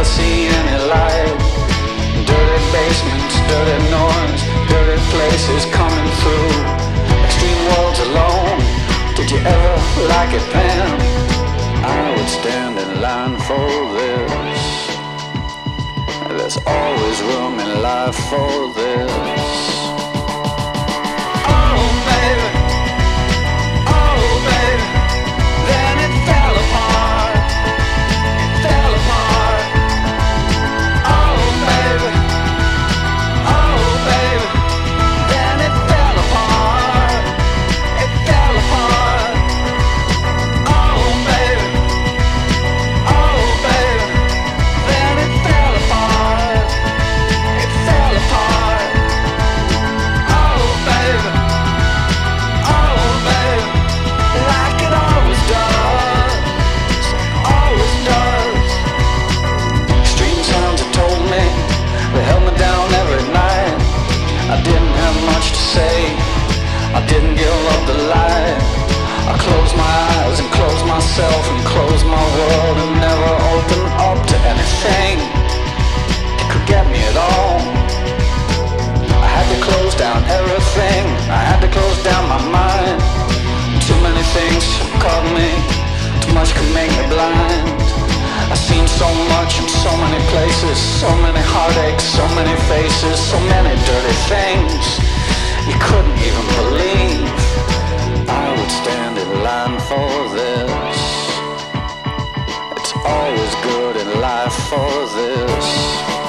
never seen any light. Dirty basements, dirty noise, dirty places coming through. Extreme worlds alone. Did you ever like it, Pam? I would stand in line for this. There's always room in life for this. Oh baby, oh baby, then it fell apart. It fell apart. Oh baby, oh baby, then it fell apart. It fell apart. Oh baby, oh baby, then it fell apart. It fell apart. Oh baby, oh baby, like it always does, always does. Strange sounds have told me, they held me down every night. I didn't have much to say, I didn't give up the light. I closed my eyes and closed myself and closed my world and never opened up to anything that could get me at all. I had to close down everything, I had to close down my mind. Too many things caught me, too much could make me blind. I've seen so much in so many places, so many heartaches, so many faces, so many dirty things you couldn't even believe. I would stand in line for this. It's always good in life for this.